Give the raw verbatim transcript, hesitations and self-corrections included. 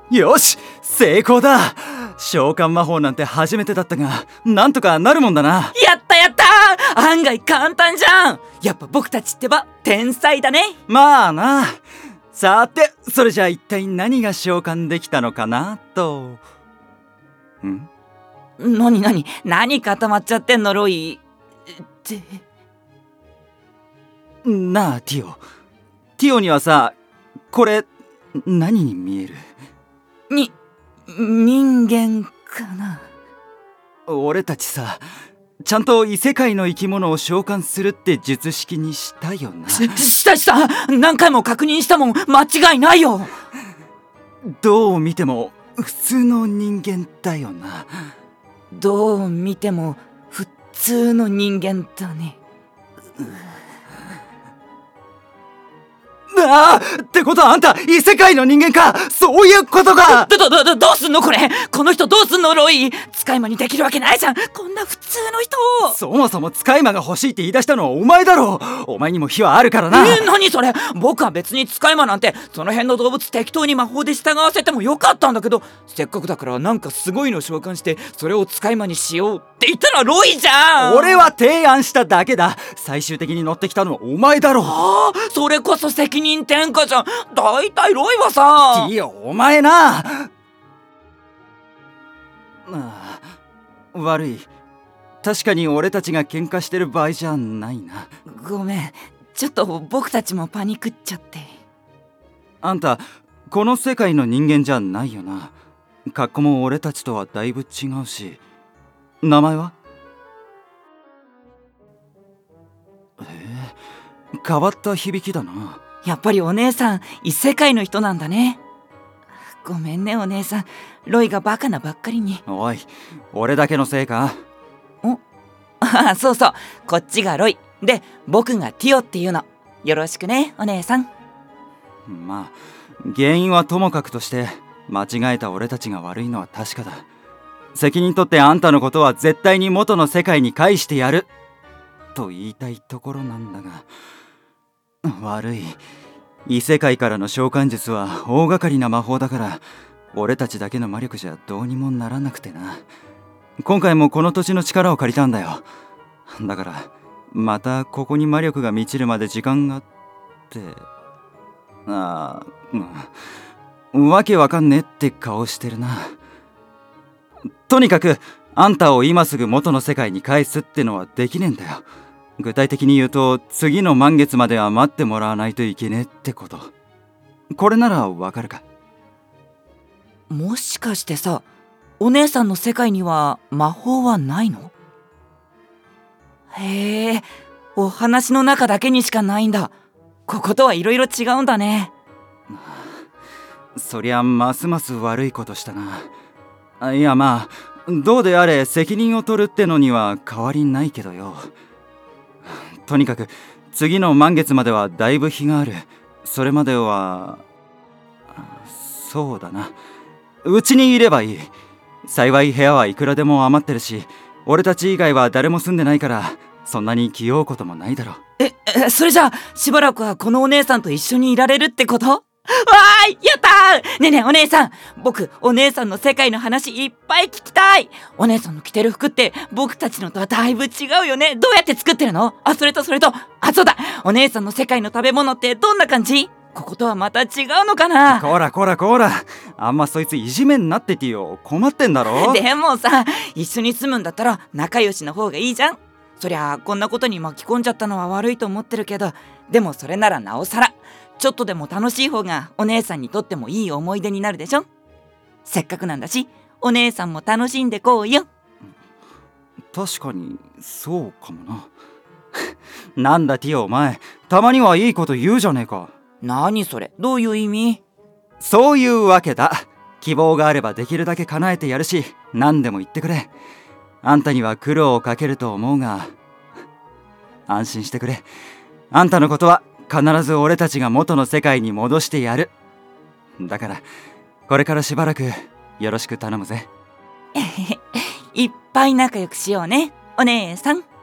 よし、成功だ。召喚魔法なんて初めてだったが、なんとかなるもんだな。 やったやったー、案外簡単じゃん。やっぱ僕たちってば天才だね。 まあな。さて、それじゃあ一体何が召喚できたのかなと。ん？ なになに、何固まっちゃってんのロイって。 なあティオ、ティオにはさ、これ何に見える？ に、人間かな。 俺たちさ、ちゃんと異世界の生き物を召喚するって術式にしたよな。 し、したした何回も確認したもん、間違いないよ。 どう見ても普通の人間だよな。 どう見ても普通の人間だね。 ああ、ってことはあんた異世界の人間か。そういうことか。 どどどどどうすんのこれ。この人どうすんのロイ。使い魔にできるわけないじゃん、こんな普通の人を。 そもそも使い魔が欲しいって言い出したのはお前だろう。お前にも非はあるからな。 えー、何それ。僕は別に使い魔なんてその辺の動物適当に魔法で従わせてもよかったんだけど、せっかくだからなんかすごいの召喚してそれを使い魔にしようって言ったらロイじゃん。 俺は提案しただけだ。最終的に乗ってきたのはお前だろう。 ああ、それこそ責任転嫁じゃん。だいたいロイはさ。 ティオ、お前な。ああ、悪い。確かに俺たちが喧嘩してる場合じゃないな。 ごめん、ちょっと僕たちもパニクっちゃって。 あんたこの世界の人間じゃないよな。格好も俺たちとはだいぶ違うし。名前は？えー、変わった響きだな。 やっぱりお姉さん異世界の人なんだね。ごめんねお姉さん、ロイがバカなばっかりに。 おい、俺だけのせいか？ おああ、そうそう、こっちがロイで僕がティオっていうの。よろしくねお姉さん。 まあ原因はともかくとして、間違えた俺たちが悪いのは確かだ。責任取ってあんたのことは絶対に元の世界に返してやると言いたいところなんだが、悪い。異世界からの召喚術は大掛かりな魔法だから、俺たちだけの魔力じゃどうにもならなくてな。今回もこの土地の力を借りたんだよ。だからまたここに魔力が満ちるまで時間がって。ああ、うん、わけわかんねえって顔してるな。とにかくあんたを今すぐ元の世界に返すってのはできねえんだよ。具体的に言うと、次の満月までは待ってもらわないといけねえってこと。これならわかるか？ もしかしてさ、お姉さんの世界には魔法はないの？へえ、お話の中だけにしかないんだ。こことはいろいろ違うんだね。 そりゃますます悪いことしたな。いやまあ、どうであれ責任を取るってのには変わりないけどよ。とにかく次の満月まではだいぶ日がある。それまではそうだな、うちにいればいい。幸い部屋はいくらでも余ってるし、俺たち以外は誰も住んでないから、そんなに気負うこともないだろう。 え、え、それじゃあしばらくはこのお姉さんと一緒にいられるってこと？わーい、やったー。ねえねえお姉さん、僕お姉さんの世界の話いっぱい聞きたい。お姉さんの着てる服って僕たちのとはだいぶ違うよね。どうやって作ってるの？あ、それとそれと、あ、そうだ、お姉さんの世界の食べ物ってどんな感じ？こことはまた違うのかな？ こらこらこら、あんまそいついじめんなっててよ。困ってんだろ。 でもさ、一緒に住むんだったら仲良しの方がいいじゃん。そりゃこんなことに巻き込んじゃったのは悪いと思ってるけど、でもそれならなおさらちょっとでも楽しい方がお姉さんにとってもいい思い出になるでしょ。せっかくなんだし、お姉さんも楽しんでこうよ。 確かにそうかもな。なんだティオ、お前たまにはいいこと言うじゃねえか。 何それ、どういう意味？ そういうわけだ。希望があればできるだけ叶えてやるし、何でも言ってくれ。あんたには苦労をかけると思うが、安心してくれ。あんたのことは必ず俺たちが元の世界に戻してやる。だからこれからしばらくよろしく頼むぜ。 いっぱい仲良くしようねお姉さん。